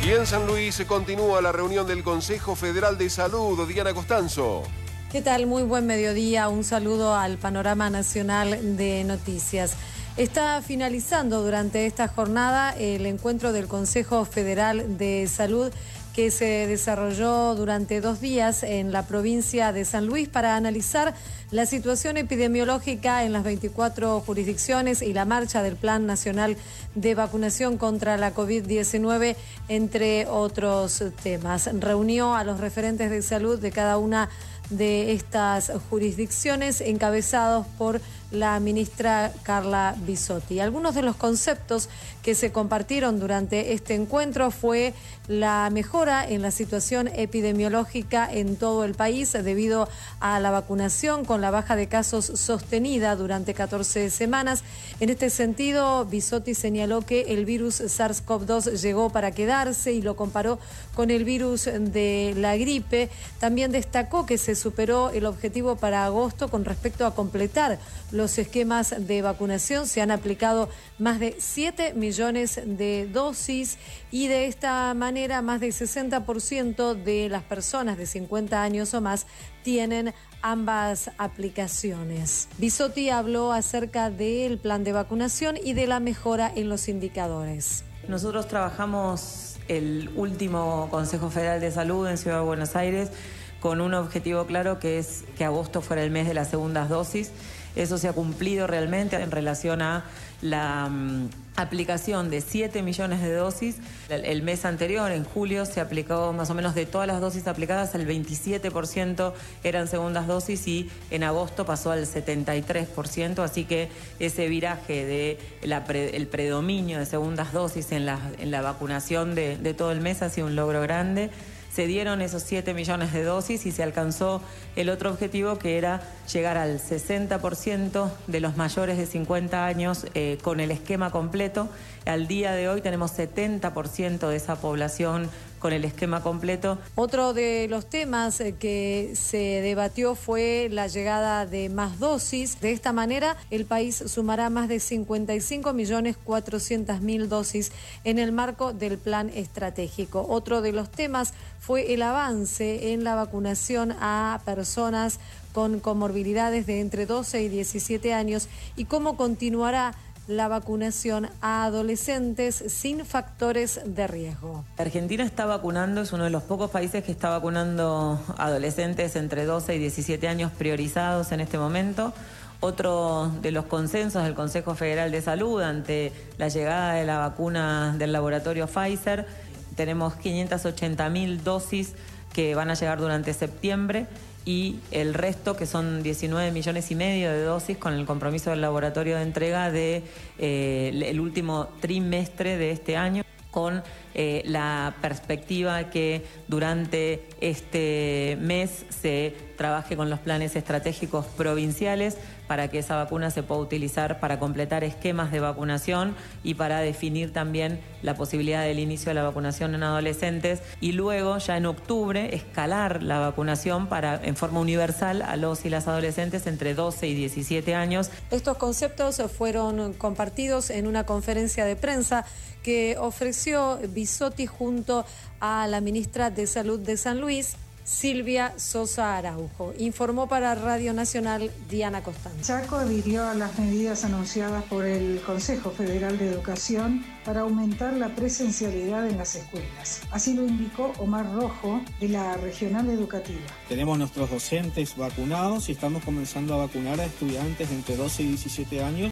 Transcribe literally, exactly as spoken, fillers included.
Y en San Luis se continúa la reunión del Consejo Federal de Salud. Diana Costanzo. ¿Qué tal? Muy buen mediodía. Un saludo al panorama nacional de noticias. Está finalizando durante esta jornada el encuentro del Consejo Federal de Salud que se desarrolló durante dos días en la provincia de San Luis para analizar la situación epidemiológica en las veinticuatro jurisdicciones y la marcha del Plan Nacional de Vacunación contra la COVID diecinueve, entre otros temas. Reunió a los referentes de salud de cada una de estas jurisdicciones, encabezados por la ministra Carla Bisotti. Algunos de los conceptos que se compartieron durante este encuentro fue la mejora en la situación epidemiológica en todo el país debido a la vacunación, con la baja de casos sostenida durante catorce semanas. En este sentido, Bisotti señaló que el virus SARS CoV dos llegó para quedarse y lo comparó con el virus de la gripe. También destacó que se superó el objetivo para agosto con respecto a completar los esquemas de vacunación. Se han aplicado más de siete millones de dosis y de esta manera más del sesenta por ciento de las personas de cincuenta años o más tienen ambas aplicaciones. Bisotti habló acerca del plan de vacunación y de la mejora en los indicadores. Nosotros trabajamos el último Consejo Federal de Salud en Ciudad de Buenos Aires con un objetivo claro, que es que agosto fuera el mes de las segundas dosis. Eso se ha cumplido realmente en relación a la um, aplicación de siete millones de dosis. El, el mes anterior, en julio, se aplicó más o menos de todas las dosis aplicadas, el veintisiete por ciento eran segundas dosis y en agosto pasó al setenta y tres por ciento, así que ese viraje de la pre, el predominio de segundas dosis en la, en la vacunación de, de todo el mes ha sido un logro grande. Se dieron esos siete millones de dosis y se alcanzó el otro objetivo, que era llegar al sesenta por ciento de los mayores de cincuenta años eh, con el esquema completo. Al día de hoy tenemos setenta por ciento de esa población con el esquema completo. Otro de los temas que se debatió fue la llegada de más dosis. De esta manera, el país sumará más de cincuenta y cinco millones cuatrocientas mil dosis en el marco del plan estratégico. Otro de los temas fue el avance en la vacunación a personas con comorbilidades de entre doce y diecisiete años y cómo continuará la vacunación a adolescentes sin factores de riesgo. Argentina está vacunando, es uno de los pocos países que está vacunando adolescentes entre doce y diecisiete años priorizados en este momento. Otro de los consensos del Consejo Federal de Salud ante la llegada de la vacuna del laboratorio Pfizer, tenemos quinientas ochenta mil dosis que van a llegar durante septiembre, y el resto, que son diecinueve millones y medio de dosis, con el compromiso del laboratorio de entrega de eh, el último trimestre de este año, con eh, la perspectiva que durante este mes se trabaje con los planes estratégicos provinciales para que esa vacuna se pueda utilizar para completar esquemas de vacunación y para definir también la posibilidad del inicio de la vacunación en adolescentes, y luego ya en octubre escalar la vacunación para en forma universal a los y las adolescentes entre doce y diecisiete años. Estos conceptos fueron compartidos en una conferencia de prensa que ofreció Bisotti junto a la ministra de Salud de San Luis, Silvia Sosa Araujo. Informó para Radio Nacional Diana Costanzo. Chaco adhirió a las medidas anunciadas por el Consejo Federal de Educación para aumentar la presencialidad en las escuelas. Así lo indicó Omar Rojo, de la Regional Educativa. Tenemos nuestros docentes vacunados y estamos comenzando a vacunar a estudiantes entre doce y diecisiete años.